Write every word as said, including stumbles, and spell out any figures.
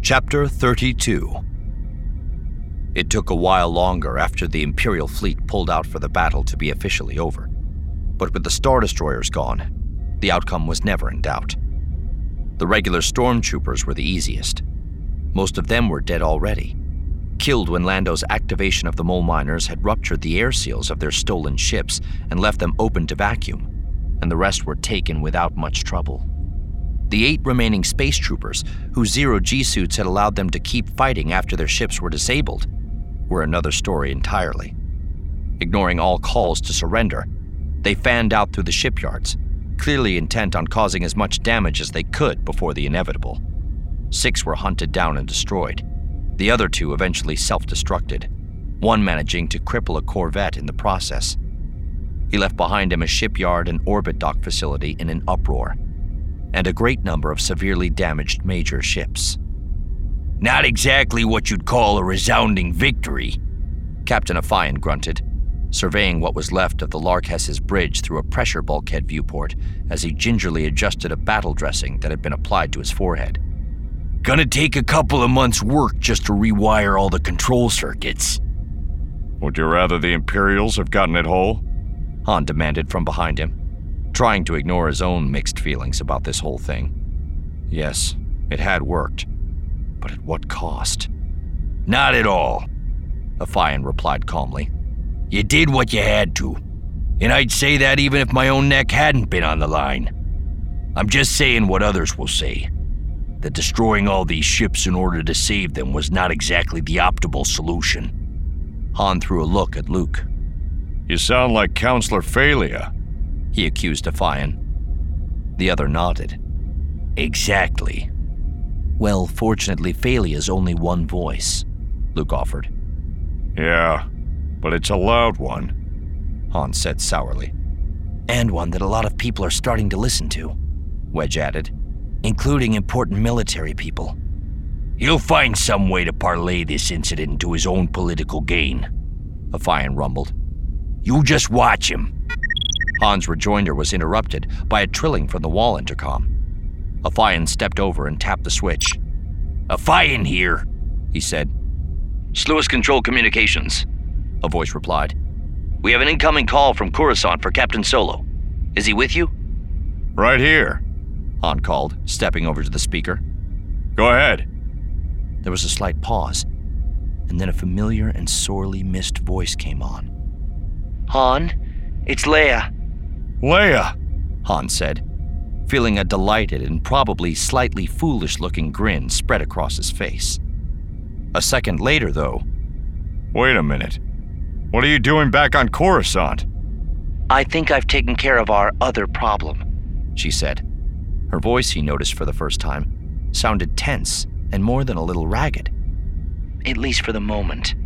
Chapter thirty-two. It took a while longer after the Imperial fleet pulled out for the battle to be officially over. But with the Star Destroyers gone, the outcome was never in doubt. The regular stormtroopers were the easiest. Most of them were dead already, killed when Lando's activation of the mole miners had ruptured the air seals of their stolen ships and left them open to vacuum, and the rest were taken without much trouble. The eight remaining space troopers, whose zero-G suits had allowed them to keep fighting after their ships were disabled, were another story entirely. Ignoring all calls to surrender, they fanned out through the shipyards, clearly intent on causing as much damage as they could before the inevitable. Six were hunted down and destroyed. The other two eventually self-destructed, one managing to cripple a corvette in the process. He left behind him a shipyard and orbit dock facility in an uproar, and a great number of severely damaged major ships. Not exactly what you'd call a resounding victory, Captain Afian grunted, surveying what was left of the Larkhess's bridge through a pressure bulkhead viewport as he gingerly adjusted a battle dressing that had been applied to his forehead. Gonna take a couple of months' work just to rewire all the control circuits. Would you rather the Imperials have gotten it whole? Han demanded from behind him, trying to ignore his own mixed feelings about this whole thing. Yes, it had worked, but at what cost? Not at all, Afian replied calmly. You did what you had to, and I'd say that even if my own neck hadn't been on the line. I'm just saying what others will say, that destroying all these ships in order to save them was not exactly the optimal solution. Han threw a look at Luke. You sound like Counselor Phalia, he accused Afian. The other nodded. Exactly. Well, fortunately, Phalia's only one voice, Luke offered. Yeah, but it's a loud one, Han said sourly. And one that a lot of people are starting to listen to, Wedge added, including important military people. He'll find some way to parlay this incident into his own political gain, Afian rumbled. You just watch him. Han's rejoinder was interrupted by a trilling from the wall intercom. Afian stepped over and tapped the switch. Afian here, he said. Sluice Control Communications, a voice replied. We have an incoming call from Coruscant for Captain Solo. Is he with you? Right here, Han called, stepping over to the speaker. Go ahead. There was a slight pause, and then a familiar and sorely missed voice came on. Han, it's Leia. Leia, Han said, feeling a delighted and probably slightly foolish-looking grin spread across his face. A second later, though... Wait a minute. What are you doing back on Coruscant? I think I've taken care of our other problem, she said. Her voice, he noticed for the first time, sounded tense and more than a little ragged. At least for the moment.